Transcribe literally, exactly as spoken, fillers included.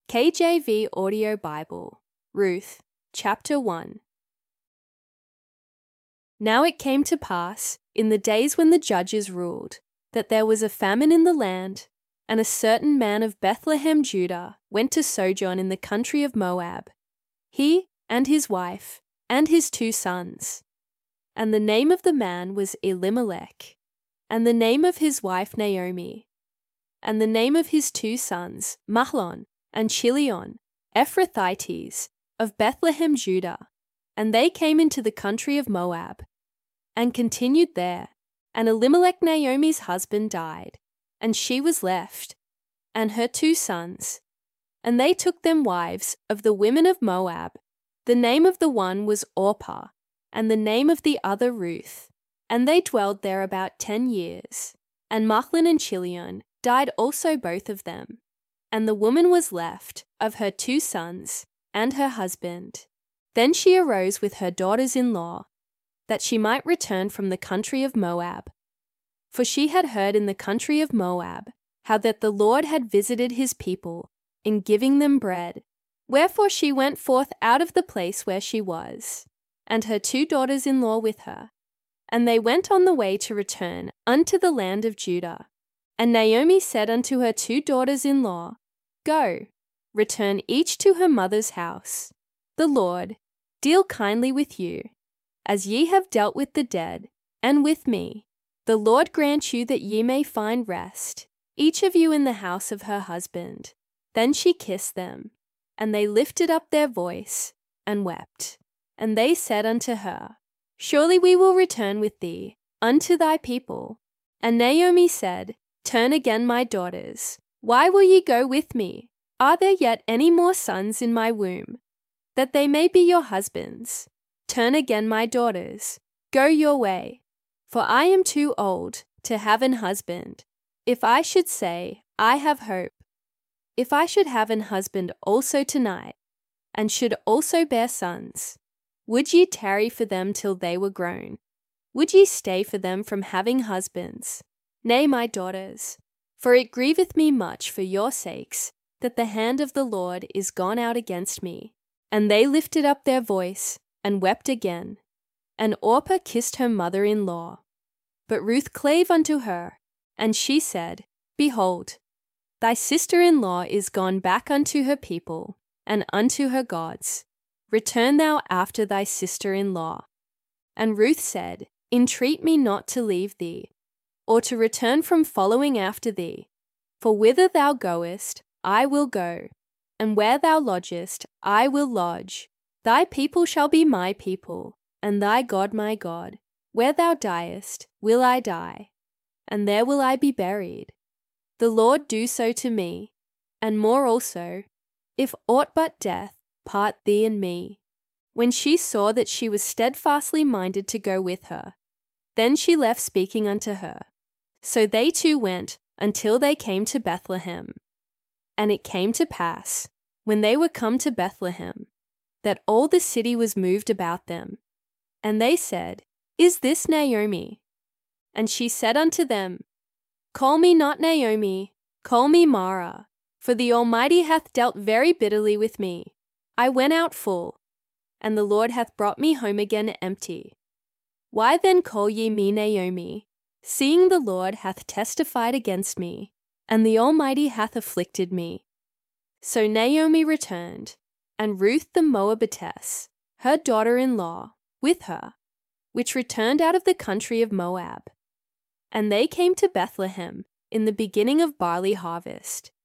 K J V Audio Bible, Ruth, chapter one. Now it came to pass, in the days when the judges ruled, that there was a famine in the land, and a certain man of Bethlehem, Judah, went to sojourn in the country of Moab, he and his wife and his two sons. And the name of the man was Elimelech, and the name of his wife Naomi, and the name of his two sons Mahlon and Chilion, Ephrathites, of Bethlehem, Judah. And they came into the country of Moab, and continued there. And Elimelech, Naomi's husband, died, and she was left, and her two sons. And they took them wives of the women of Moab. The name of the one was Orpah, and the name of the other Ruth. And they dwelled there about ten years. And Mahlon and Chilion died also both of them. And the woman was left of her two sons and her husband. Then she arose with her daughters-in-law, that she might return from the country of Moab. For she had heard in the country of Moab how that the Lord had visited his people in giving them bread. Wherefore she went forth out of the place where she was, and her two daughters-in-law with her. And they went on the way to return unto the land of Judah. And Naomi said unto her two daughters-in-law, Go, return each to her mother's house. The Lord deal kindly with you, as ye have dealt with the dead, and with me. The Lord grant you that ye may find rest, each of you in the house of her husband. Then she kissed them, and they lifted up their voice, and wept. And they said unto her, Surely we will return with thee unto thy people. And Naomi said, Turn again, my daughters. Why will ye go with me? Are there yet any more sons in my womb, that they may be your husbands? Turn again, my daughters. Go your way. For I am too old to have an husband. If I should say, I have hope, if I should have an husband also tonight, and should also bear sons, would ye tarry for them till they were grown? Would ye stay for them from having husbands? Nay, my daughters, for it grieveth me much for your sakes, that the hand of the Lord is gone out against me. And they lifted up their voice, and wept again. And Orpah kissed her mother-in-law. But Ruth clave unto her, and she said, Behold, thy sister-in-law is gone back unto her people, and unto her gods. Return thou after thy sister-in-law. And Ruth said, Entreat me not to leave thee, or to return from following after thee. For whither thou goest, I will go, and where thou lodgest, I will lodge. Thy people shall be my people, and thy God my God. Where thou diest, will I die, and there will I be buried. The Lord do so to me, and more also, if aught but death part thee and me. When she saw that she was steadfastly minded to go with her, then she left speaking unto her. So they two went until they came to Bethlehem. And it came to pass, when they were come to Bethlehem, that all the city was moved about them. And they said, Is this Naomi? And she said unto them, Call me not Naomi, call me Mara, for the Almighty hath dealt very bitterly with me. I went out full, and the Lord hath brought me home again empty. Why then call ye me Naomi, seeing the Lord hath testified against me, and the Almighty hath afflicted me? So Naomi returned, and Ruth the Moabitess, her daughter-in-law, with her, which returned out of the country of Moab. And they came to Bethlehem in the beginning of barley harvest,